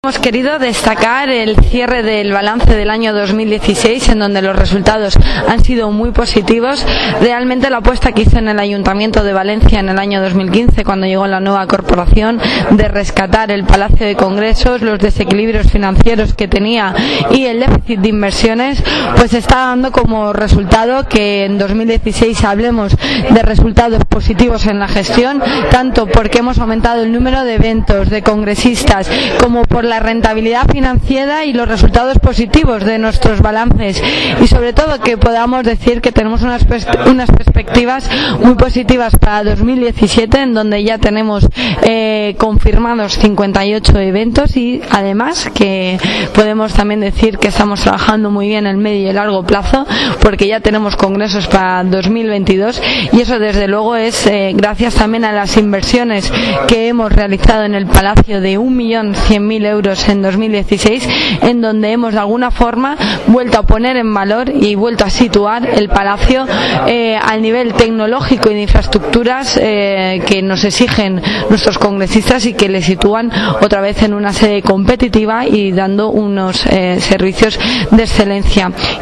Hemos querido destacar el cierre del balance del año 2016, en donde los resultados han sido muy positivos. Realmente la apuesta que hizo en el Ayuntamiento de Valencia en el año 2015, cuando llegó la nueva corporación, de rescatar el Palacio de Congresos, los desequilibrios financieros que tenía y el déficit de inversiones, pues está dando como resultado que en 2016 hablemos de resultados positivos en la gestión, tanto porque hemos aumentado el número de eventos, de congresistas, como por la rentabilidad financiera y los resultados positivos de nuestros balances, y sobre todo que podamos decir que tenemos unas perspectivas muy positivas para 2017, en donde ya tenemos confirmados 58 eventos, y además que podemos también decir que estamos trabajando muy bien en el medio y el largo plazo, porque ya tenemos congresos para 2022, y eso desde luego es gracias también a las inversiones que hemos realizado en el Palacio de 1.100.000 euros en 2016, en donde hemos de alguna forma vuelto a poner en valor y vuelto a situar el Palacio al nivel tecnológico y de infraestructuras que nos exigen nuestros congresistas, y que le sitúan otra vez en una sede competitiva y dando unos servicios de excelencia.